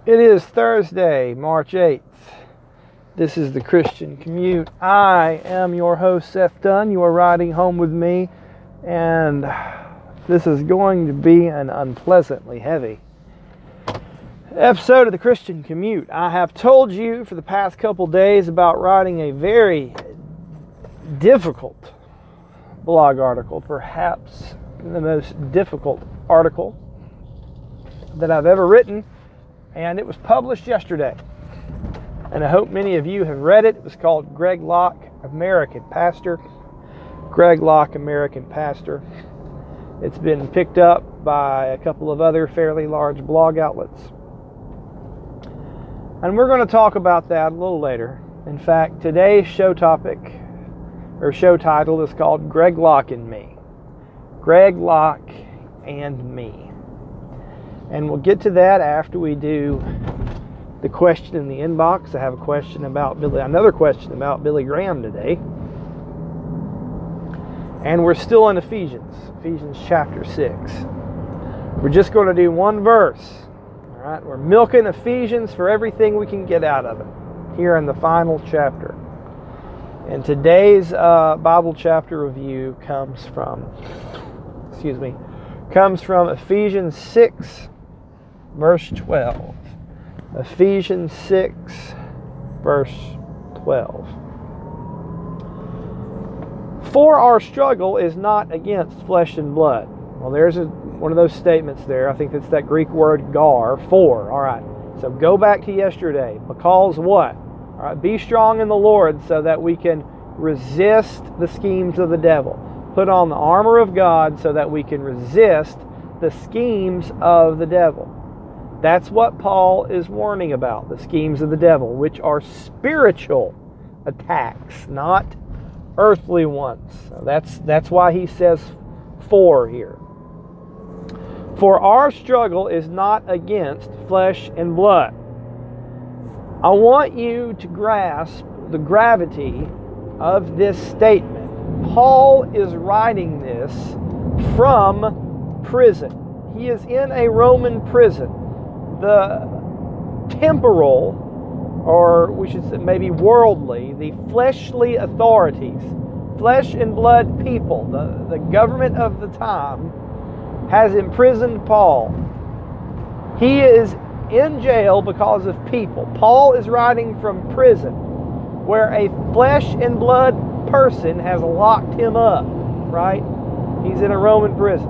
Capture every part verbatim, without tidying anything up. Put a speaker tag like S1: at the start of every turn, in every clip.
S1: It is Thursday, March eighth. This is the Christian Commute. I am your host, Seth Dunn. You are riding home with me, and this is going to be an unpleasantly heavy episode of the Christian Commute. I have told you for the past couple days about writing a very difficult blog article, perhaps the most difficult article that I've ever written. And it was published yesterday. And I hope many of you have read it. It was called Greg Locke, American Pastor. Greg Locke, American Pastor. It's been picked up by a couple of other fairly large blog outlets. And we're going to talk about that a little later. In fact, today's show topic, or show title, is called Greg Locke and Me. Greg Locke and Me. And we'll get to that after we do the question in the inbox. I have a question about Billy, another question about Billy Graham today. And we're still in Ephesians, Ephesians chapter six. We're just going to do one verse. All right, we're milking Ephesians for everything we can get out of it here in the final chapter. And today's uh, Bible chapter review comes from, excuse me, comes from Ephesians six. Verse twelve. Ephesians six, verse twelve. For our struggle is not against flesh and blood. Well, there's a, one of those statements there. I think it's that Greek word gar, for. All right. So go back to yesterday. Because what? All right. Be strong in the Lord so that we can resist the schemes of the devil. Put on the armor of God so that we can resist the schemes of the devil. That's what Paul is warning about, the schemes of the devil, which are spiritual attacks, not earthly ones. So that's, that's why he says for here. For our struggle is not against flesh and blood. I want you to grasp the gravity of this statement. Paul is writing this from prison. He is in a Roman prison. The temporal, or we should say maybe worldly, the fleshly authorities, flesh and blood people, the, the government of the time, has imprisoned Paul. He is in jail because of people. Paul is writing from prison where a flesh and blood person has locked him up, right? He's in a Roman prison.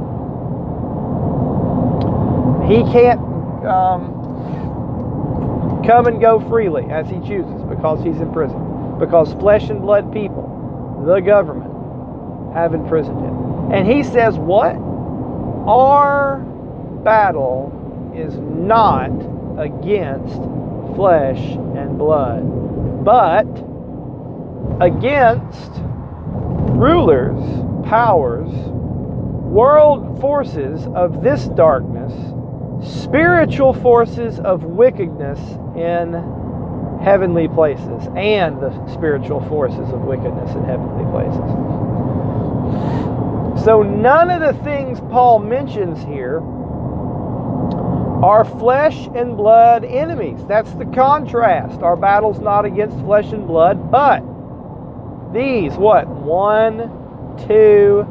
S1: He can't Um, come and go freely as he chooses because he's in prison. Because flesh and blood people, the government, have imprisoned him. And he says what? Our battle is not against flesh and blood, but against rulers, powers, world forces of this darkness, spiritual forces of wickedness in heavenly places, and the spiritual forces of wickedness in heavenly places. So none of the things Paul mentions here are flesh and blood enemies. That's the contrast. Our battle's not against flesh and blood, but these, what? One, two,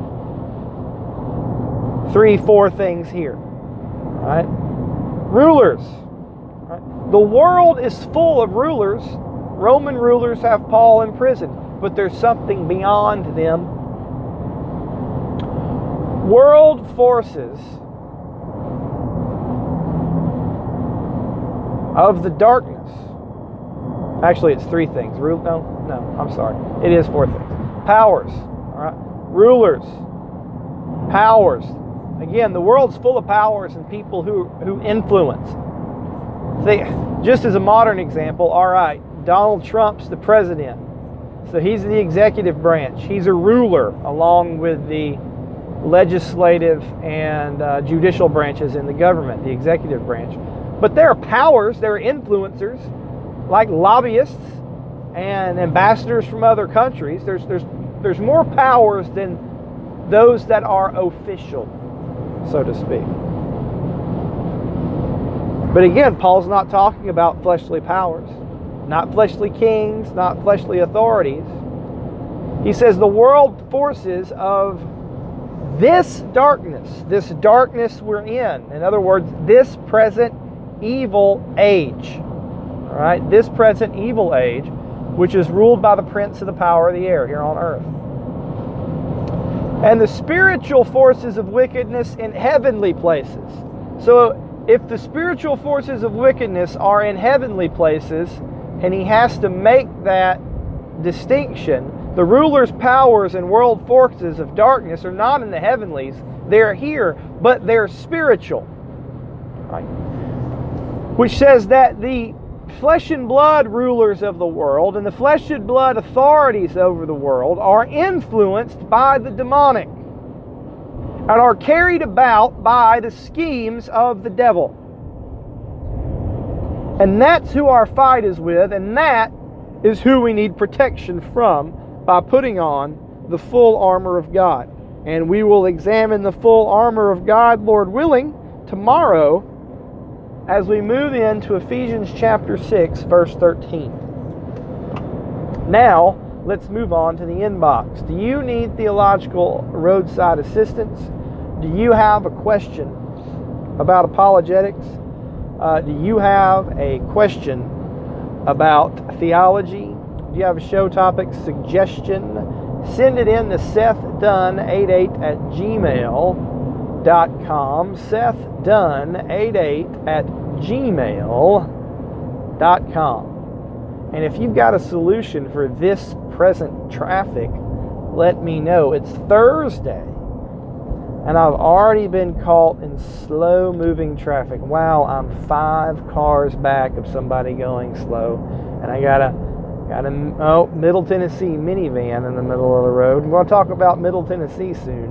S1: three, four things here. Right? Rulers. Right? The world is full of rulers. Roman rulers have Paul in prison, but there's something beyond them. World forces of the darkness. Actually, it's three things. Ru- no, no, I'm sorry. It is four things. Powers. All right? Rulers. Powers. Again, the world's full of powers and people who, who influence. See, just as a modern example, all right, Donald Trump's the president. So he's the executive branch. He's a ruler along with the legislative and uh, judicial branches in the government, the executive branch. But there are powers, there are influencers, like lobbyists and ambassadors from other countries. There's, there's, there's more powers than those that are official, so to speak. But again, Paul's not talking about fleshly powers, not fleshly kings, not fleshly authorities. He says the world forces of this darkness, this darkness we're in. In other words, this present evil age. All right, this present evil age, which is ruled by the prince of the power of the air here on earth. And the spiritual forces of wickedness in heavenly places. So if the spiritual forces of wickedness are in heavenly places, and he has to make that distinction, the rulers, powers, and world forces of darkness are not in the heavenlies. They're here, but they're spiritual. Right? Which says that the flesh and blood rulers of the world and the flesh and blood authorities over the world are influenced by the demonic and are carried about by the schemes of the devil. And that's who our fight is with, and that is who we need protection from by putting on the full armor of God. And we will examine the full armor of God, Lord willing, tomorrow as we move into Ephesians chapter six, verse thirteen. Now, let's move on to the inbox. Do you need theological roadside assistance? Do you have a question about apologetics? Uh, do you have a question about theology? Do you have a show topic suggestion? Send it in to Seth Dunn eighty-eight at gmail dot com. Seth Dunn eighty-eight at gmail dot com. And if you've got a solution for this present traffic, let me know. It's Thursday, and I've already been caught in slow-moving traffic. Wow, I'm five cars back of somebody going slow, and I got a got a oh Middle Tennessee minivan in the middle of the road. I'm going to talk about Middle Tennessee soon.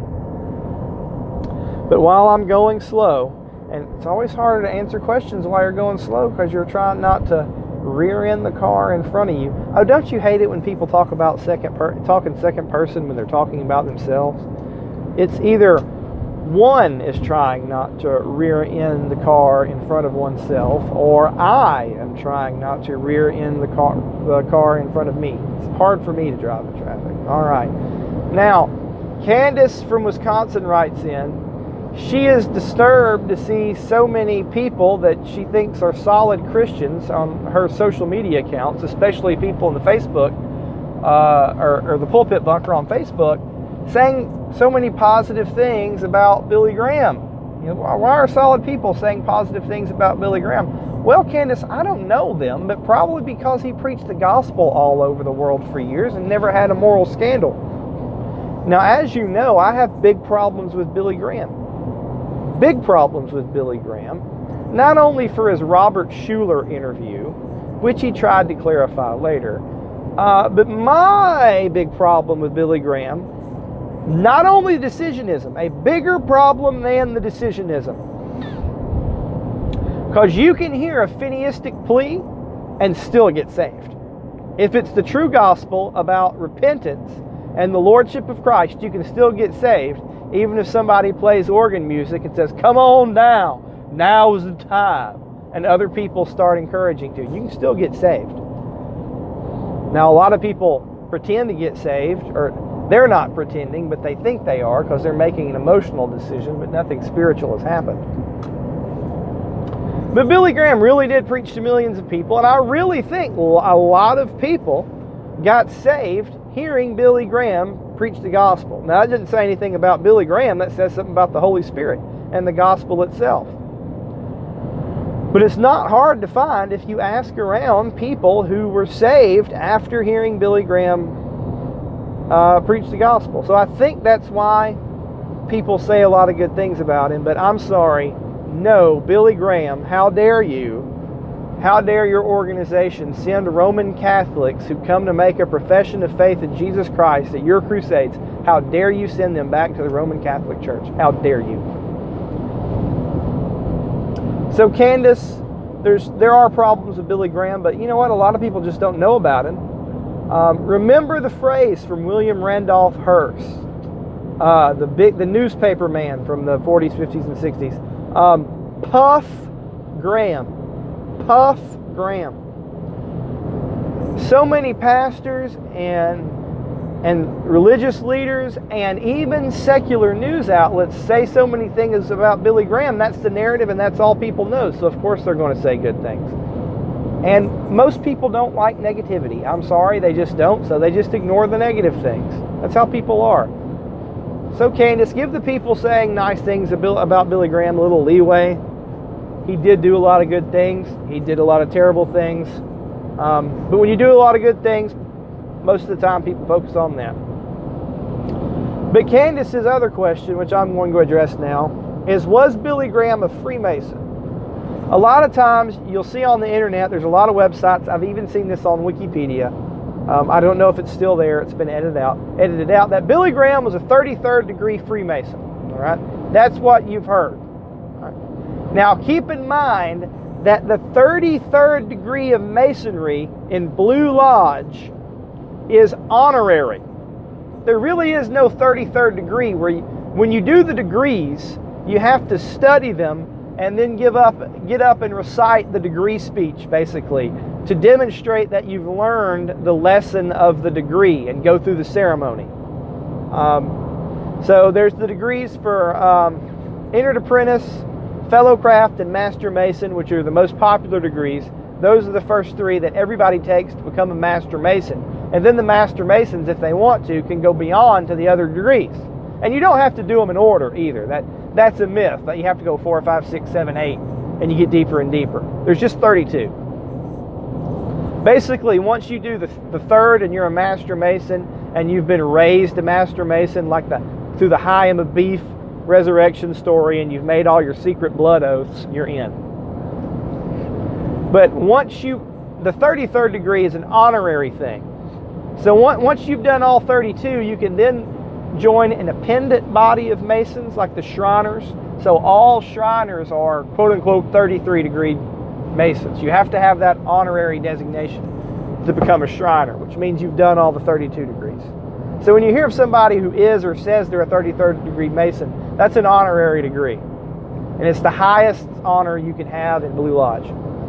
S1: But while I'm going slow, and it's always harder to answer questions while you're going slow because you're trying not to rear end the car in front of you. Oh, don't you hate it when people talk about second per talking second person when they're talking about themselves? It's either one is trying not to rear end the car in front of oneself, or I am trying not to rear end the car the car in front of me. It's hard for me to drive the traffic. All right. Now, Candace from Wisconsin writes in, she is disturbed to see so many people that she thinks are solid Christians on her social media accounts, especially people in the Facebook uh, or, or the Pulpit Bunker on Facebook, saying so many positive things about Billy Graham. You know, why are solid people saying positive things about Billy Graham? Well, Candace, I don't know them, but probably because he preached the gospel all over the world for years and never had a moral scandal. Now, as you know, I have big problems with Billy Graham. Big problems with Billy Graham, not only for his Robert Schuller interview, which he tried to clarify later, uh, but my big problem with Billy Graham, not only decisionism, a bigger problem than the decisionism. Because you can hear a Phineistic plea and still get saved. If it's the true gospel about repentance and the lordship of Christ, you can still get saved, even if somebody plays organ music and says, come on now, now is the time, and other people start encouraging to. You can still get saved. Now, a lot of people pretend to get saved, or they're not pretending, but they think they are because they're making an emotional decision, but nothing spiritual has happened. But Billy Graham really did preach to millions of people, and I really think a lot of people got saved hearing Billy Graham preach the gospel. Now, that doesn't say anything about Billy Graham. That says something about the Holy Spirit and the gospel itself. But it's not hard to find if you ask around people who were saved after hearing Billy Graham uh, preach the gospel. So I think that's why people say a lot of good things about him. But I'm sorry, no, Billy Graham, how dare you? How dare your organization send Roman Catholics who come to make a profession of faith in Jesus Christ at your crusades? How dare you send them back to the Roman Catholic Church? How dare you? So Candace, there's there are problems with Billy Graham, but you know what? A lot of people just don't know about him. Um, remember the phrase from William Randolph Hearst, uh, the big the newspaper man from the forties, fifties, and sixties. Um, puff Graham. Puff Graham. So many pastors and and religious leaders and even secular news outlets say so many things about Billy Graham. That's the narrative, and that's all people know. So of course they're going to say good things. And most people don't like negativity. I'm sorry, they just don't. So they just ignore the negative things. That's how people are. So Candace, give the people saying nice things about Billy Graham a little leeway. He did do a lot of good things. He did a lot of terrible things. Um, but when you do a lot of good things, most of the time people focus on that. But Candace's other question, which I'm going to address now, is was Billy Graham a Freemason? A lot of times you'll see on the internet, there's a lot of websites. I've even seen this on Wikipedia. Um, I don't know if it's still there. It's been edited out. Edited out that Billy Graham was a thirty-third degree Freemason. All right, that's what you've heard. All right. Now keep in mind that the thirty-third degree of Masonry in Blue Lodge is honorary. There really is no thirty-third degree where you, when you do the degrees, you have to study them and then give up, get up and recite the degree speech, basically, to demonstrate that you've learned the lesson of the degree and go through the ceremony. Um, so there's the degrees for um, Entered Apprentice, Fellow Craft, and Master Mason, which are the most popular degrees. Those are the first three that everybody takes to become a Master Mason. And then the Master Masons, if they want to, can go beyond to the other degrees. And you don't have to do them in order either. That That's a myth, that you have to go four, five, six, seven, eight, and you get deeper and deeper. There's just thirty-two. Basically, once you do the, the third and you're a Master Mason, and you've been raised a Master Mason, like the through the High and the Beef resurrection story, and you've made all your secret blood oaths, you're in. But once you, the thirty-third degree is an honorary thing. So once you've done all thirty-two, you can then join an appendant body of Masons like the Shriners. So all Shriners are quote-unquote thirty-three degree Masons. You have to have that honorary designation to become a Shriner, which means you've done all the thirty-two degrees. So when you hear of somebody who is or says they're a thirty-third degree Mason, that's an honorary degree. And it's the highest honor you can have in Blue Lodge.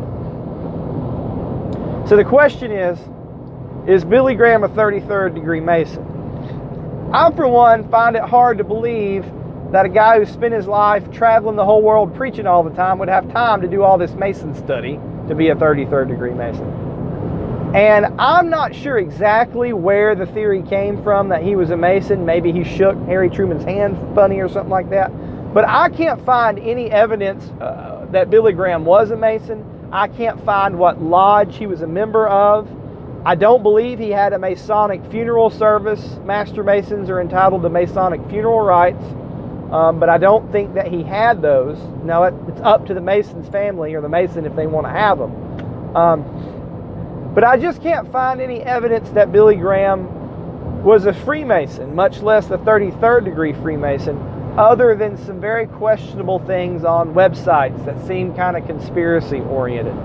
S1: So the question is, is Billy Graham a thirty-third degree Mason? I, for one, find it hard to believe that a guy who spent his life traveling the whole world preaching all the time would have time to do all this Mason study to be a thirty-third degree Mason. And I'm not sure exactly where the theory came from that he was a Mason. Maybe he shook Harry Truman's hand funny or something like that. But I can't find any evidence uh, that Billy Graham was a Mason. I can't find what lodge he was a member of. I don't believe he had a Masonic funeral service. Master Masons are entitled to Masonic funeral rites, um, but I don't think that he had those. Now, it, it's up to the Mason's family or the Mason if they want to have them. Um, but I just can't find any evidence that Billy Graham was a Freemason, much less a thirty-third degree Freemason, other than some very questionable things on websites that seem kind of conspiracy oriented.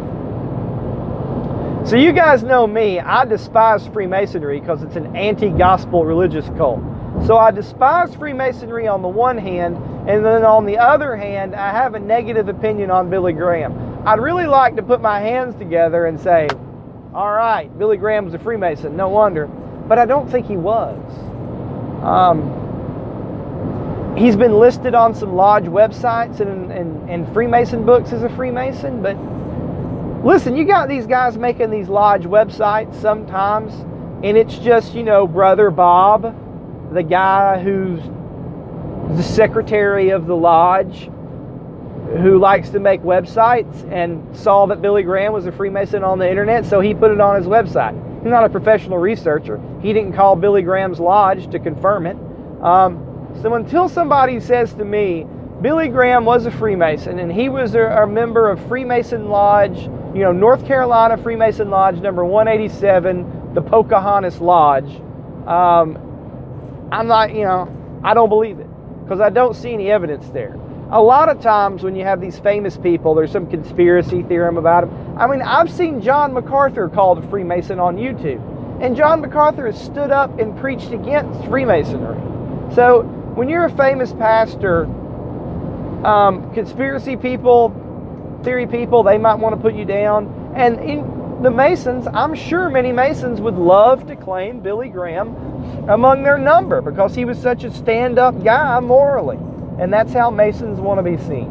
S1: So you guys know me, I despise Freemasonry because it's an anti-gospel religious cult. So I despise Freemasonry on the one hand, and then on the other hand, I have a negative opinion on Billy Graham. I'd really like to put my hands together and say, all right, Billy Graham was a Freemason, no wonder. But I don't think he was. Um, he's been listed on some lodge websites and, and, and Freemason books as a Freemason, but listen, you got these guys making these lodge websites sometimes, and it's just, you know, Brother Bob, the guy who's the secretary of the lodge, who likes to make websites and saw that Billy Graham was a Freemason on the internet, so he put it on his website. He's not a professional researcher. He didn't call Billy Graham's lodge to confirm it. Um, so until somebody says to me, Billy Graham was a Freemason, and he was a, a member of Freemason Lodge, you know, North Carolina Freemason Lodge number one eighty-seven, the Pocahontas Lodge. Um, I'm not, you know, I don't believe it because I don't see any evidence there. A lot of times when you have these famous people, there's some conspiracy theorem about them. I mean, I've seen John MacArthur called a Freemason on YouTube, and John MacArthur has stood up and preached against Freemasonry. So when you're a famous pastor, Um, conspiracy people theory people, they might want to put you down. And in the Masons, I'm sure many Masons would love to claim Billy Graham among their number because he was such a stand-up guy morally. And that's how Masons want to be seen.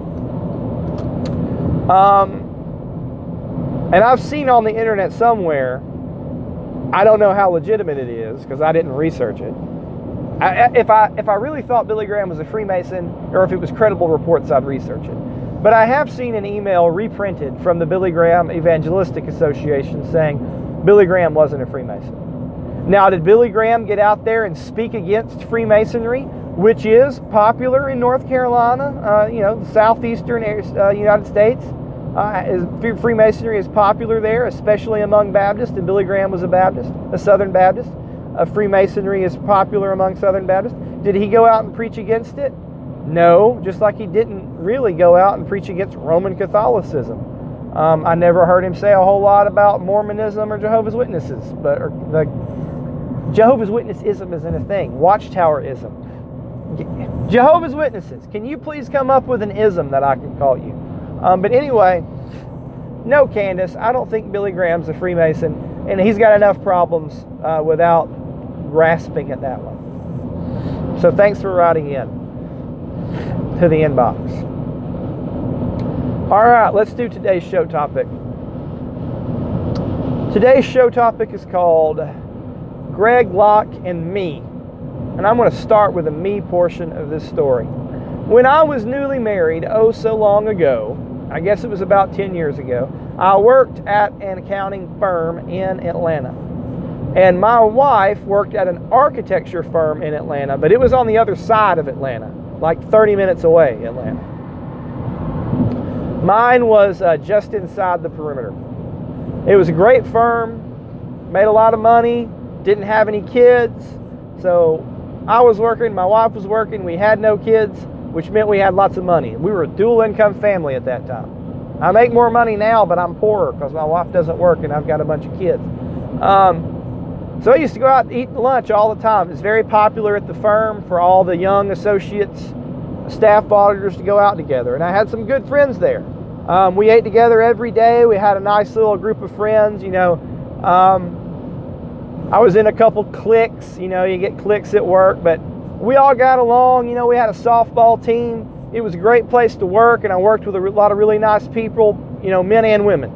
S1: Um, and I've seen on the internet somewhere, I don't know how legitimate it is because I didn't research it. I, if I if I really thought Billy Graham was a Freemason, or if it was credible reports, I'd research it. But I have seen an email reprinted from the Billy Graham Evangelistic Association saying Billy Graham wasn't a Freemason. Now, did Billy Graham get out there and speak against Freemasonry, which is popular in North Carolina, uh, you know, the southeastern uh, United States? Uh, is, Freemasonry is popular there, especially among Baptists, and Billy Graham was a Baptist, a Southern Baptist. Uh, Freemasonry is popular among Southern Baptists. Did he go out and preach against it? No, just like he didn't really go out and preach against Roman Catholicism. Um, I never heard him say a whole lot about Mormonism or Jehovah's Witnesses, but or the Jehovah's Witnessism isn't a thing. Watchtowerism. Jehovah's Witnesses, can you please come up with an ism that I can call you? Um, but anyway, no, Candace, I don't think Billy Graham's a Freemason, and he's got enough problems uh, without grasping at that one. So thanks for writing in to the inbox. All right, let's do today's show topic. Today's show topic is called Greg Locke and Me. And I'm going to start with the me portion of this story. When I was newly married, oh so long ago, I guess it was about ten years ago, I worked at an accounting firm in Atlanta. And my wife worked at an architecture firm in Atlanta, but it was on the other side of Atlanta, like thirty minutes away, Atlanta. Mine was uh, just inside the perimeter. It was a great firm, made a lot of money, didn't have any kids. So I was working, my wife was working, we had no kids, which meant we had lots of money. We were a dual income family at that time. I make more money now, but I'm poorer because my wife doesn't work and I've got a bunch of kids. Um, so I used to go out and eat lunch all the time. It's very popular at the firm for all the young associates, staff auditors to go out together. And I had some good friends there. Um, we ate together every day. We had a nice little group of friends, you know. Um, I was in a couple cliques, you know, you get cliques at work, but we all got along. You know, we had a softball team. It was a great place to work, and I worked with a lot of really nice people, you know, men and women.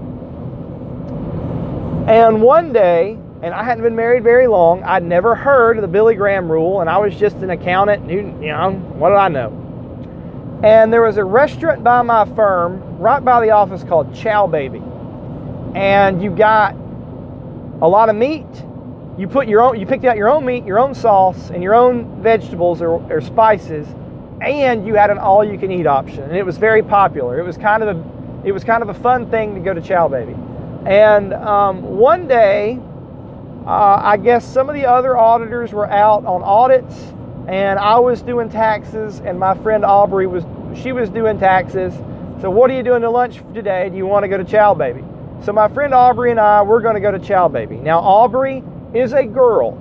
S1: And one day, and I hadn't been married very long, I'd never heard of the Billy Graham rule, and I was just an accountant who, you know, what did I know? And there was a restaurant by my firm, right by the office, called Chow Baby. And you got a lot of meat. You put your own, you picked out your own meat, your own sauce, and your own vegetables or, or spices, and you had an all-you-can-eat option. And it was very popular. It was kind of a, it was kind of a fun thing to go to Chow Baby. And um, one day, uh, I guess some of the other auditors were out on audits, and I was doing taxes, and my friend Aubrey was, she was doing taxes. So what are you doing to lunch today? Do you want to go to Chow Baby? So my friend Aubrey and I, we're going to go to Chow Baby. Now Aubrey is a girl,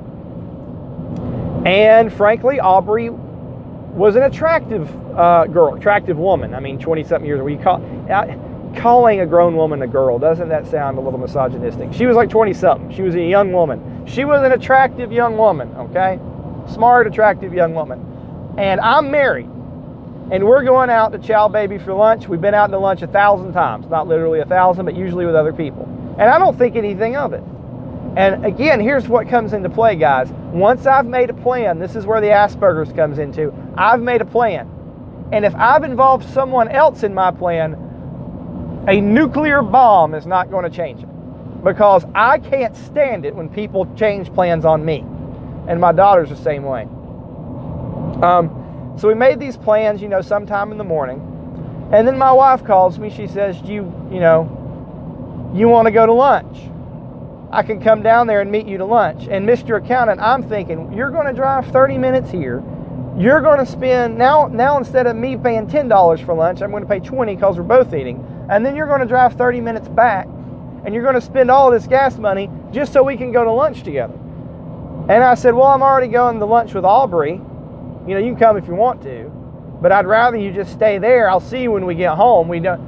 S1: and frankly, Aubrey was an attractive uh, girl, attractive woman. I mean, twenty-something years old. You call, uh, calling a grown woman a girl, doesn't that sound a little misogynistic? She was like twenty-something. She was a young woman. She was an attractive young woman, okay? Smart, attractive young woman. And I'm married, and we're going out to Chow Baby for lunch. We've been out to lunch a thousand times. Not literally a thousand, but usually with other people. And I don't think anything of it. And again, here's what comes into play, guys. Once I've made a plan, this is where the Asperger's comes into. I've made a plan. And if I've involved someone else in my plan, a nuclear bomb is not going to change it. Because I can't stand it when people change plans on me. And my daughter's the same way. Um, so we made these plans, you know, sometime in the morning. And then my wife calls me. She says, do you, you know, you want to go to lunch? I can come down there and meet you to lunch. And Mister Accountant, I'm thinking, you're going to drive thirty minutes here. You're going to spend, now now instead of me paying ten dollars for lunch, I'm going to pay twenty dollars because we're both eating. And then you're going to drive thirty minutes back, and you're going to spend all this gas money just so we can go to lunch together. And I said, well, I'm already going to lunch with Aubrey. You know, you can come if you want to, but I'd rather you just stay there. I'll see you when we get home. We don't,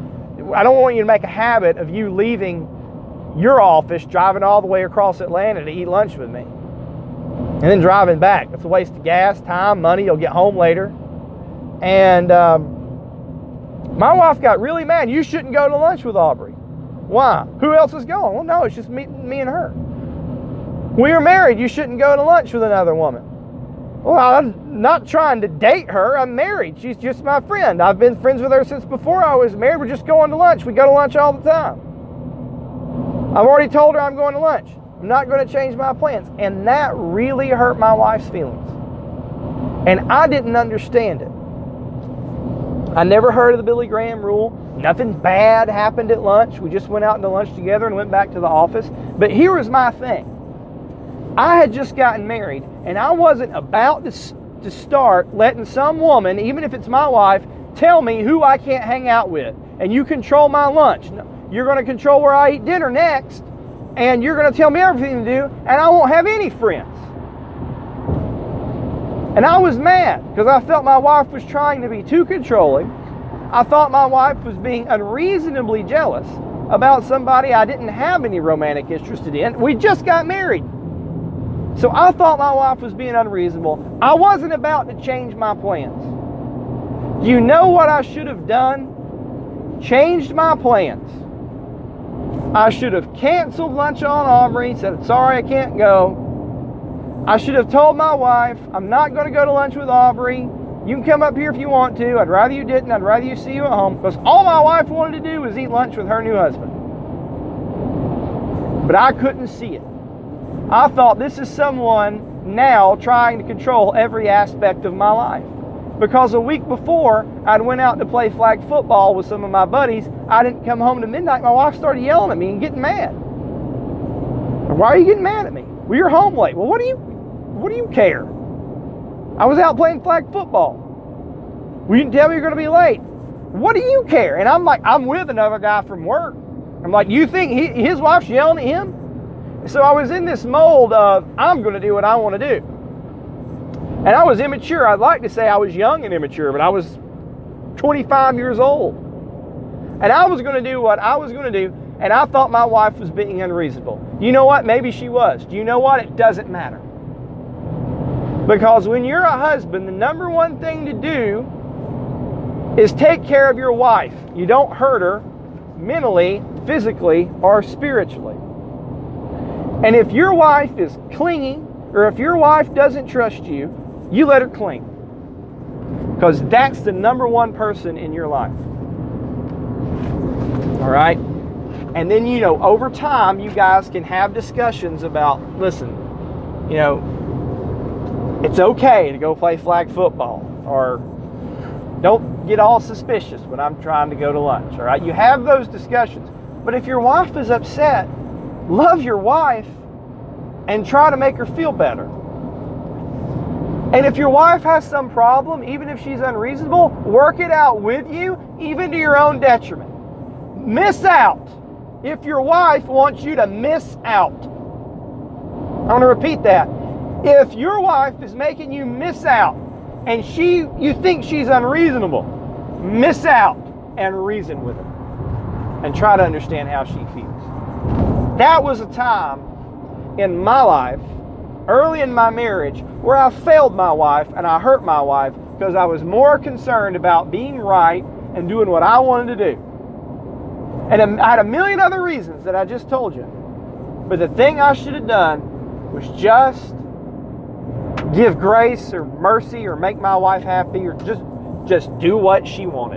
S1: I don't want you to make a habit of you leaving your office, driving all the way across Atlanta to eat lunch with me, and then driving back. It's a waste of gas, time, money. You'll get home later. And um, my wife got really mad. You shouldn't go to lunch with Aubrey. Why? Who else is going? Well, no, it's just me, me and her. We are married. You shouldn't go to lunch with another woman. Well, I'm not trying to date her. I'm married. She's just my friend. I've been friends with her since before I was married. We're just going to lunch. We go to lunch all the time. I've already told her I'm going to lunch. I'm not going to change my plans. And that really hurt my wife's feelings. And I didn't understand it. I never heard of the Billy Graham rule. Nothing bad happened at lunch. We just went out to lunch together and went back to the office. But here was my thing. I had just gotten married, and I wasn't about to, to start letting some woman, even if it's my wife, tell me who I can't hang out with. And you control my lunch. No, you're going to control where I eat dinner next, and you're going to tell me everything to do, and I won't have any friends. And I was mad because I felt my wife was trying to be too controlling. I thought my wife was being unreasonably jealous about somebody I didn't have any romantic interest in. We just got married. So I thought my wife was being unreasonable. I wasn't about to change my plans. You know what I should have done? Changed my plans. I should have canceled lunch on Aubrey, said, sorry, I can't go. I should have told my wife, I'm not going to go to lunch with Aubrey. You can come up here if you want to. I'd rather you didn't. I'd rather you see you at home. Because all my wife wanted to do was eat lunch with her new husband. But I couldn't see it. I thought, this is someone now trying to control every aspect of my life. Because a week before, I'd went out to play flag football with some of my buddies. I didn't come home to midnight. My wife started yelling at me and getting mad. Why are you getting mad at me? Well, you're home late. Well, what do you, what do you care? I was out playing flag football. Well, you didn't tell me you're going to be late. What do you care? And I'm like, I'm with another guy from work. I'm like, you think he, his wife's yelling at him? So I was in this mold of, I'm going to do what I want to do. And I was immature. I'd like to say I was young and immature, but I was twenty-five years old. And I was going to do what I was going to do, and I thought my wife was being unreasonable. You know what? Maybe she was. Do you know what? It doesn't matter. Because when you're a husband, the number one thing to do is take care of your wife. You don't hurt her mentally, physically, or spiritually. And if your wife is clingy, or if your wife doesn't trust you, you let her cling. Because that's the number one person in your life. All right? And then, you know, over time, you guys can have discussions about, listen, you know, it's okay to go play flag football. Or don't get all suspicious when I'm trying to go to lunch. All right? You have those discussions. But if your wife is upset, love your wife and try to make her feel better. And if your wife has some problem, even if she's unreasonable, work it out with you, even to your own detriment. Miss out if your wife wants you to miss out. I want to repeat that. If your wife is making you miss out and she, you think she's unreasonable, miss out and reason with her and try to understand how she feels. That was a time in my life, early in my marriage, where I failed my wife and I hurt my wife because I was more concerned about being right and doing what I wanted to do. And I had a million other reasons that I just told you. But the thing I should have done was just give grace or mercy or make my wife happy or just, just do what she wanted.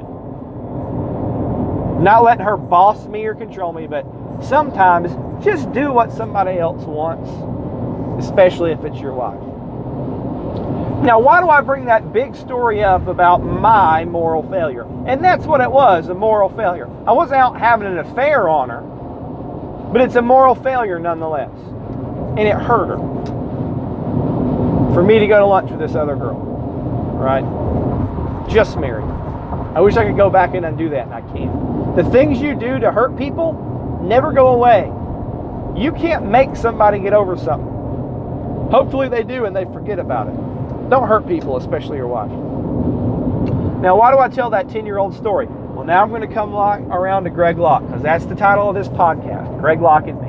S1: Not letting her boss me or control me, but sometimes just do what somebody else wants, especially if it's your wife. Now, why do I bring that big story up about my moral failure? And that's what it was, a moral failure. I wasn't out having an affair on her, but it's a moral failure nonetheless. And it hurt her for me to go to lunch with this other girl, right? Just married. I wish I could go back in and do that, and I can't. The things you do to hurt people never go away. You can't make somebody get over something. Hopefully they do and they forget about it. Don't hurt people, especially your wife. Now, why do I tell that ten-year-old story? Well, Well, now I'm going to come lock, around to Greg Locke, because that's the title of this podcast, Greg Locke and me.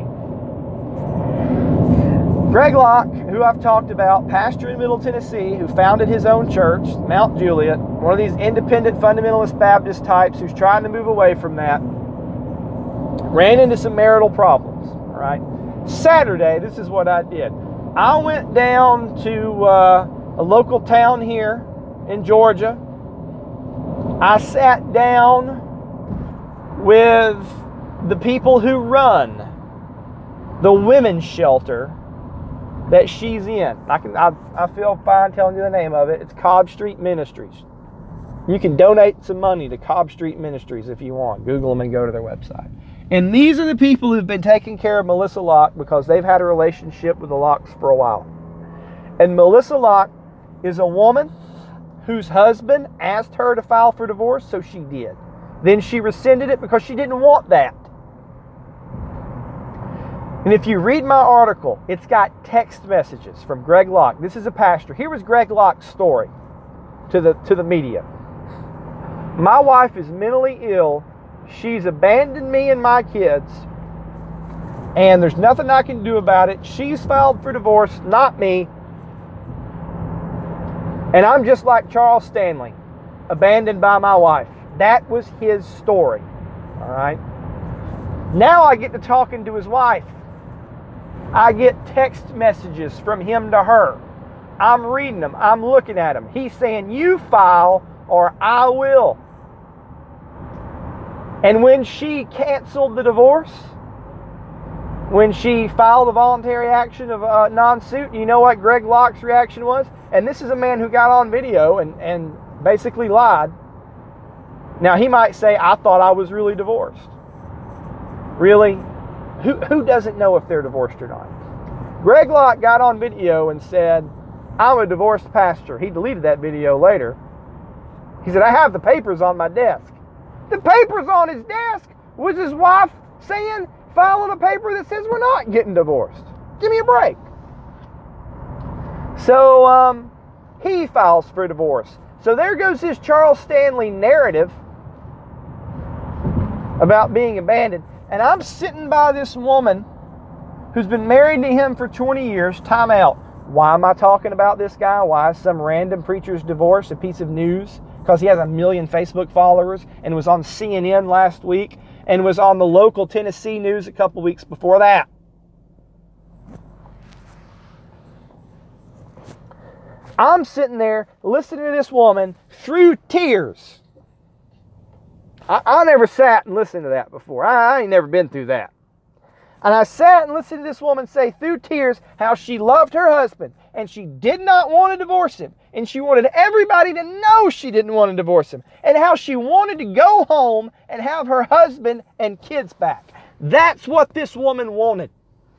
S1: Greg Locke, who I've talked about, pastor in Middle Tennessee, who founded his own church, Mount Juliet, one of these independent fundamentalist Baptist types who's trying to move away from that, ran into some marital problems, all right? Saturday, this is what I did. I went down to uh, a local town here in Georgia. I sat down with the people who run the women's shelter that she's in. I can I, I feel fine telling you the name of it. It's Cobb Street Ministries. You can donate some money to Cobb Street Ministries if you want. Google them and go to their website. And these are the people who've been taking care of Melissa Locke because they've had a relationship with the Lockes for a while. And Melissa Locke is a woman whose husband asked her to file for divorce, so she did. Then she rescinded it because she didn't want that. And if you read my article, it's got text messages from Greg Locke. This is a pastor. Here was Greg Locke's story to the, to the media. My wife is mentally ill. She's abandoned me and my kids. And there's nothing I can do about it. She's filed for divorce, not me. And I'm just like Charles Stanley, abandoned by my wife. That was his story. All right. Now I get to talking to his wife. I get text messages from him to her. I'm reading them. I'm looking at them. He's saying, you file or I will. And when she canceled the divorce, when she filed a voluntary action of uh, non-suit, you know what Greg Locke's reaction was? And this is a man who got on video and, and basically lied. Now, he might say, I thought I was really divorced. Really? Who, who doesn't know if they're divorced or not? Greg Locke got on video and said, I'm a divorced pastor. He deleted that video later. He said, I have the papers on my desk. The papers on his desk was his wife saying, filing a paper that says we're not getting divorced. Give me a break. So um, he files for divorce. So there goes his Charles Stanley narrative about being abandoned. And I'm sitting by this woman who's been married to him for twenty years. Time out. Why am I talking about this guy? Why is some random preacher's divorce a piece of news? Because he has a million Facebook followers and was on C N N last week and was on the local Tennessee news a couple weeks before that. I'm sitting there listening to this woman through tears. I, I never sat and listened to that before. I, I ain't never been through that. And I sat and listened to this woman say through tears how she loved her husband and she did not want to divorce him. And she wanted everybody to know she didn't want to divorce him. And how she wanted to go home and have her husband and kids back. That's what this woman wanted.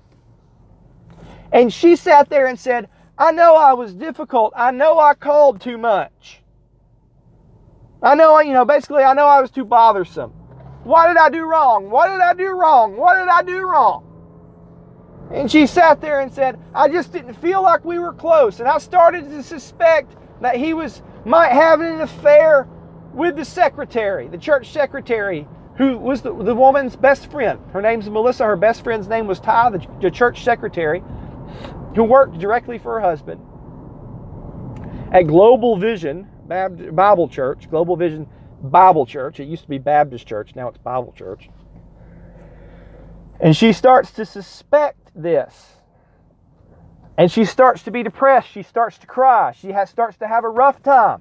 S1: And she sat there and said, I know I was difficult. I know I called too much. I know, you know, basically I know I was too bothersome. What did I do wrong? What did I do wrong? What did I do wrong? And she sat there and said, I just didn't feel like we were close. And I started to suspect that he was might have an affair with the secretary, the church secretary, who was the, the woman's best friend. Her name's Melissa. Her best friend's name was Ty, the, the church secretary, who worked directly for her husband at Global Vision Bible Church. Global Vision Bible Church. It used to be Baptist Church. Now it's Bible Church. And she starts to suspect this. And she starts to be depressed. She starts to cry. She has, starts to have a rough time.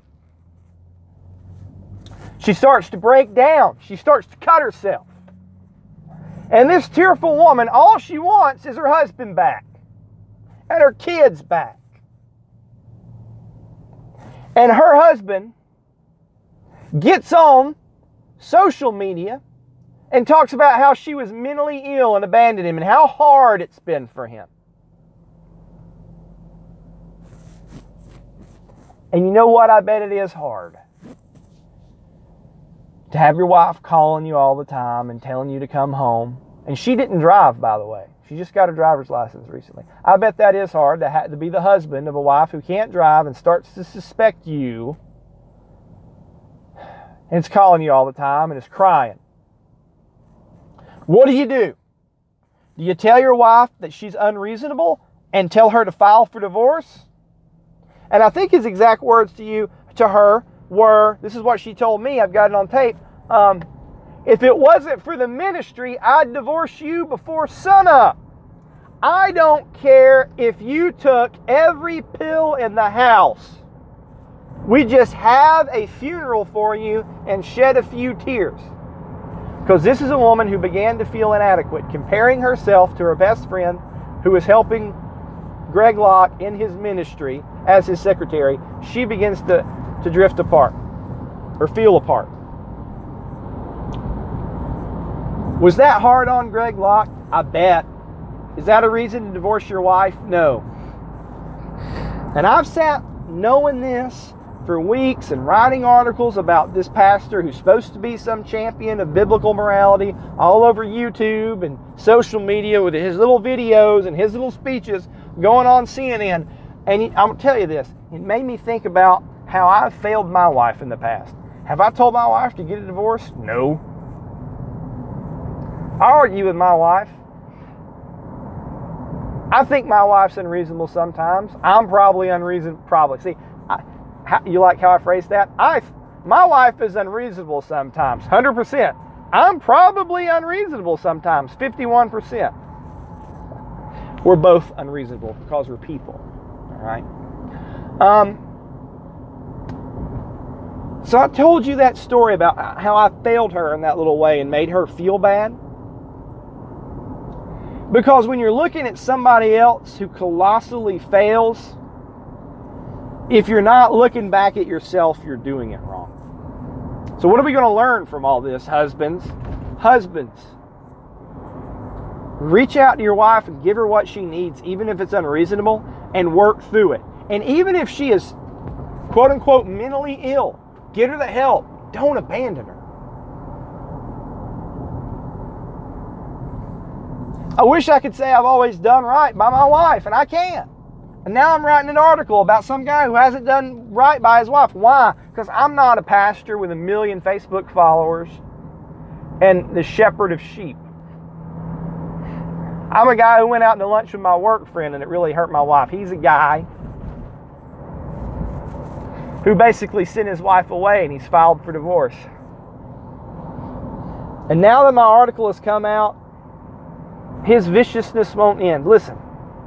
S1: She starts to break down. She starts to cut herself. And this tearful woman, all she wants is her husband back. And her kids back. And her husband gets on social media and talks about how she was mentally ill and abandoned him and how hard it's been for him. And you know what? I bet it is hard to have your wife calling you all the time and telling you to come home. And she didn't drive, by the way. She just got a driver's license recently. I bet that is hard to, ha- to be the husband of a wife who can't drive and starts to suspect you and it's calling you all the time and it's crying. What do you do? Do you tell your wife that she's unreasonable and tell her to file for divorce? And I think his exact words to you, to her, were, this is what she told me, I've got it on tape, um, if it wasn't for the ministry, I'd divorce you before sunup. I don't care if you took every pill in the house. We just have a funeral for you and shed a few tears. Because this is a woman who began to feel inadequate, comparing herself to her best friend who was helping Greg Locke in his ministry as his secretary. She begins to, to drift apart or feel apart. Was that hard on Greg Locke? I bet. Is that a reason to divorce your wife? No. And I've sat knowing this for weeks and writing articles about this pastor who's supposed to be some champion of biblical morality all over YouTube and social media with his little videos and his little speeches going on C N N. And I'm going to tell you this, it made me think about how I've failed my wife in the past. Have I told my wife to get a divorce? No. I argue with my wife. I think my wife's unreasonable sometimes. I'm probably unreasonable. Probably. See, I, how, you like how I phrased that? I, my wife is unreasonable sometimes, one hundred percent. I'm probably unreasonable sometimes, fifty-one percent. We're both unreasonable because we're people. All right? Um, so I told you that story about how I failed her in that little way and made her feel bad. Because when you're looking at somebody else who colossally fails, if you're not looking back at yourself, you're doing it wrong. So what are we going to learn from all this, husbands? Husbands, reach out to your wife and give her what she needs, even if it's unreasonable, and work through it. And even if she is, quote unquote, mentally ill, get her the help. Don't abandon her. I wish I could say I've always done right by my wife, and I can't. And now I'm writing an article about some guy who hasn't done right by his wife. Why? Because I'm not a pastor with a million Facebook followers and the shepherd of sheep. I'm a guy who went out to lunch with my work friend and it really hurt my wife. He's a guy who basically sent his wife away and he's filed for divorce. And now that my article has come out, his viciousness won't end. Listen,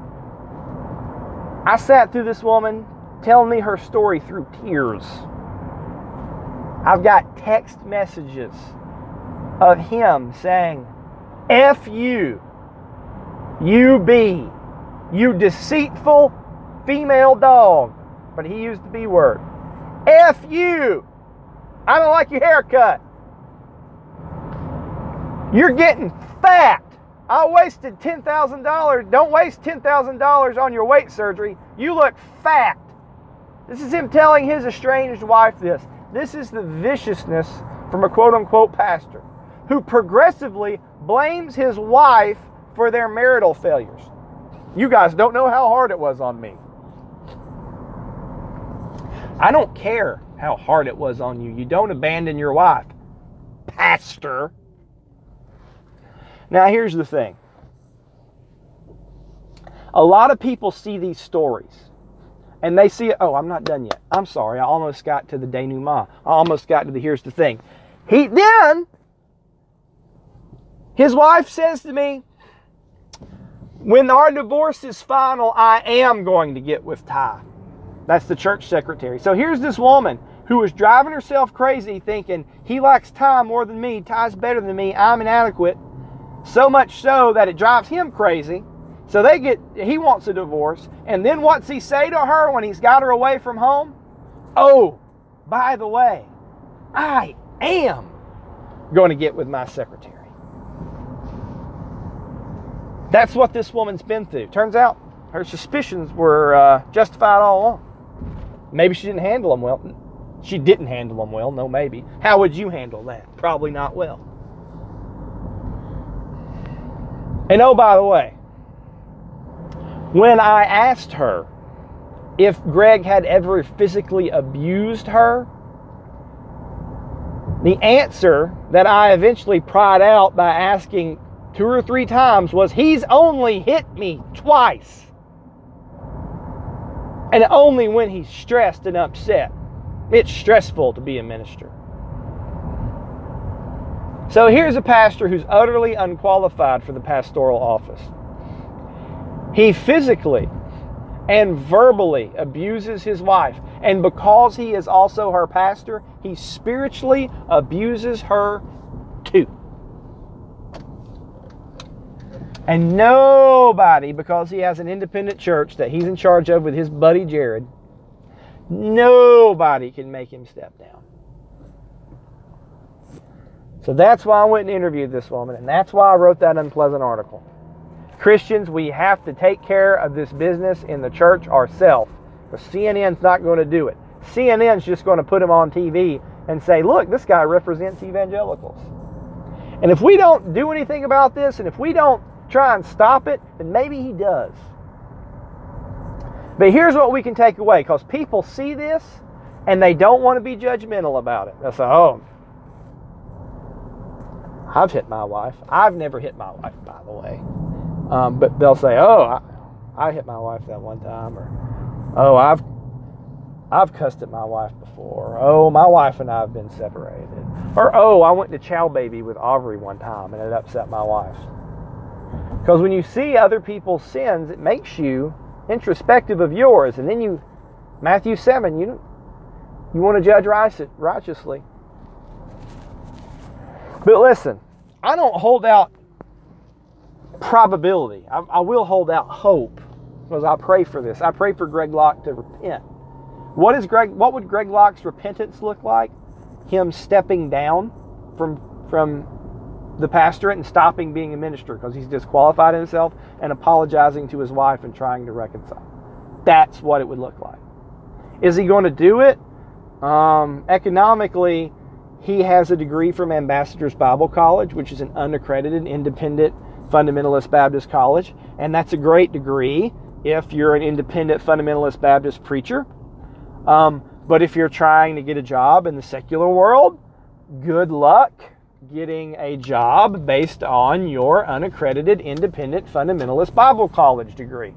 S1: I sat through this woman telling me her story through tears. I've got text messages of him saying, F you, you be, you deceitful female dog. But he used the B word. F you, I don't like your haircut. You're getting fat. I wasted ten thousand dollars. Don't waste ten thousand dollars on your weight surgery. You look fat. This is him telling his estranged wife this. This is the viciousness from a quote-unquote pastor who progressively blames his wife for their marital failures. You guys don't know how hard it was on me. I don't care how hard it was on you. You don't abandon your wife, pastor. Now, here's the thing. A lot of people see these stories, and they see it. Oh, I'm not done yet. I'm sorry. I almost got to the denouement. I almost got to the here's the thing. He then, his wife says to me, when our divorce is final, I am going to get with Ty. That's the church secretary. So here's this woman who was driving herself crazy thinking, he likes Ty more than me. Ty's better than me. I'm inadequate. So much so that it drives him crazy. So they get, he wants a divorce. And then what's he say to her when he's got her away from home? Oh, by the way, I am going to get with my secretary. That's what this woman's been through. Turns out her suspicions were uh, justified all along. Maybe she didn't handle them well. She didn't handle them well. No, maybe. How would you handle that? Probably not well. And oh, by the way, when I asked her if Greg had ever physically abused her, The answer that I eventually pried out by asking two or three times was, he's only hit me twice. And only when he's stressed and upset. It's stressful to be a minister. So here's a pastor who's utterly unqualified for the pastoral office. He physically and verbally abuses his wife. And because he is also her pastor, he spiritually abuses her too. And nobody, because he has an independent church that he's in charge of with his buddy Jared, nobody can make him step down. So that's why I went and interviewed this woman, and that's why I wrote that unpleasant article. Christians, we have to take care of this business in the church ourselves. But C N N's not going to do it. C N N's just going to put him on T V and say, look, this guy represents evangelicals. And if we don't do anything about this, and if we don't try and stop it, then maybe he does. But here's what we can take away, because people see this and they don't want to be judgmental about it. They'll say, oh, I've hit my wife. I've never hit my wife, by the way. Um, but they'll say, oh, I, I hit my wife that one time. Or, oh, I've I've cussed at my wife before. Oh, my wife and I have been separated. Or, oh, I went to chow baby with Aubrey one time and it upset my wife. Because when you see other people's sins, it makes you introspective of yours. And then you, Matthew seven, you, you want to judge righteously. But listen, I don't hold out probability. I, I will hold out hope, because I pray for this. I pray for Greg Locke to repent. What is Greg? What would Greg Locke's repentance look like? Him stepping down from from the pastorate and stopping being a minister because he's disqualified himself, and apologizing to his wife and trying to reconcile. That's what it would look like. Is he going to do it? Um, economically, he has a degree from Ambassadors Bible College, which is an unaccredited, independent, fundamentalist Baptist college. And that's a great degree if you're an independent fundamentalist Baptist preacher. Um, but if you're trying to get a job in the secular world, good luck getting a job based on your unaccredited, independent, fundamentalist Bible college degree.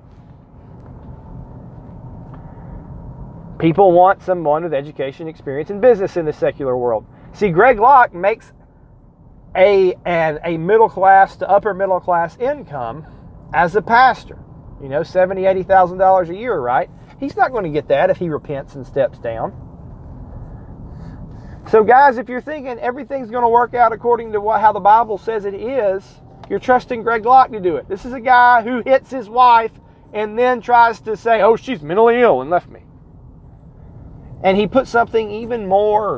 S1: People want someone with education, experience, and business in the secular world. See, Greg Locke makes a, an, a middle class to upper middle class income as a pastor. You know, seventy thousand dollars, eighty thousand dollars a year, right? He's not going to get that if he repents and steps down. So guys, if you're thinking everything's going to work out according to what, how the Bible says it is, you're trusting Greg Locke to do it. This is a guy who hits his wife and then tries to say, oh, she's mentally ill and left me. And he put something even more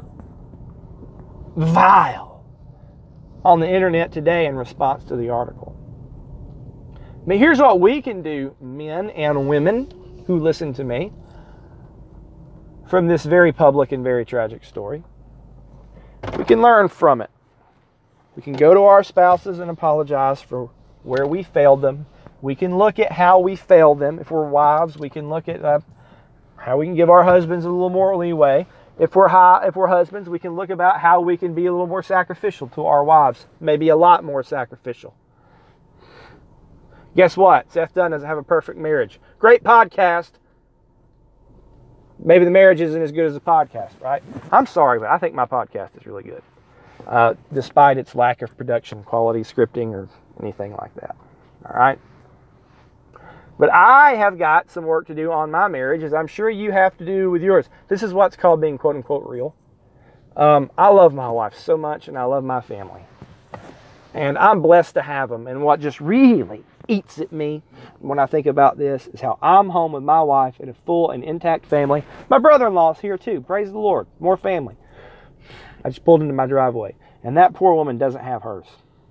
S1: vile on the internet today in response to the article. But here's what we can do, men and women who listen to me, from this very public and very tragic story. We can learn from it. We can go to our spouses and apologize for where we failed them. We can look at how we failed them. If we're wives, we can look at uh, how we can give our husbands a little more leeway. If we're high, if we're husbands, we can look about how we can be a little more sacrificial to our wives. Maybe a lot more sacrificial. Guess what? Seth Dunn doesn't have a perfect marriage. Great podcast. Maybe the marriage isn't as good as the podcast, right? I'm sorry, but I think my podcast is really good. Uh, despite its lack of production quality, scripting, or anything like that. All right? But I have got some work to do on my marriage, as I'm sure you have to do with yours. This is what's called being quote-unquote real. Um, I love my wife so much, and I love my family. And I'm blessed to have them. And what just really eats at me when I think about this is how I'm home with my wife and a full and intact family. My brother-in-law's here too. Praise the Lord. More family. I just pulled into my driveway. And that poor woman doesn't have hers.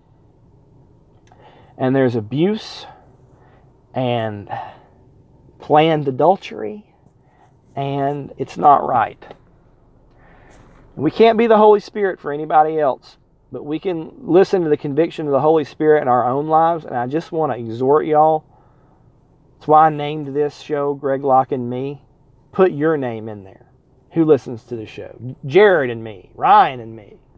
S1: And there's abuse and planned adultery, and it's not right. We can't be the Holy Spirit for anybody else, but we can listen to the conviction of the Holy Spirit in our own lives, and I just want to exhort y'all. That's why I named this show Greg Locke and Me. Put your name in there. Who listens to the show? Jared and me, Ryan and me,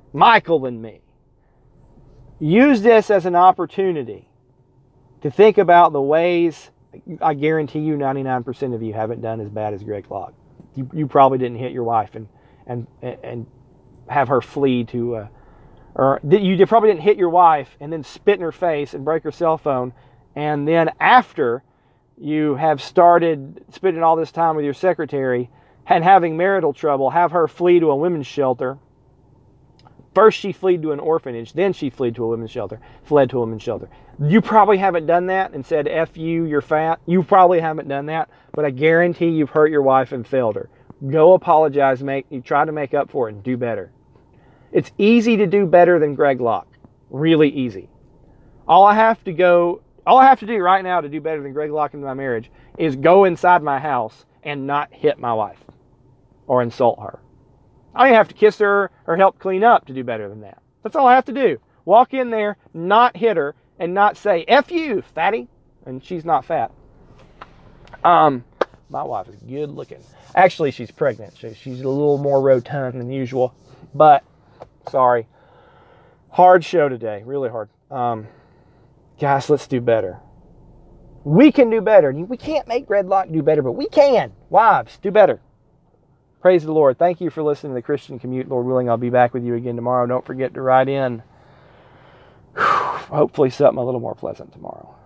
S1: Michael and me. Use this as an opportunity to think about the ways. I guarantee you ninety-nine percent of you haven't done as bad as Greg Locke. You, you probably didn't hit your wife and and and have her flee to, uh, or you probably didn't hit your wife and then spit in her face and break her cell phone, and then after you have started spending all this time with your secretary and having marital trouble, have her flee to a women's shelter. First she fled to an orphanage, then she fled to a women's shelter, fled to a women's shelter. You probably haven't done that and said, F you, you're fat. You probably haven't done that, but I guarantee you've hurt your wife and failed her. Go apologize, make you try to make up for it and do better. It's easy to do better than Greg Locke. Really easy. All I have to go, all I have to do right now to do better than Greg Locke in my marriage is go inside my house and not hit my wife or insult her. I don't even have to kiss her or help clean up to do better than that. That's all I have to do. Walk in there, not hit her, and not say, F you, fatty. And she's not fat. Um, my wife is good looking. Actually, she's pregnant. So she's a little more rotund than usual. But, sorry. Hard show today. Really hard. Um, guys, let's do better. We can do better. We can't make Greg Locke do better, but we can. Wives, do better. Praise the Lord. Thank you for listening to the Christian Commute. Lord willing, I'll be back with you again tomorrow. Don't forget to write in. Hopefully something a little more pleasant tomorrow.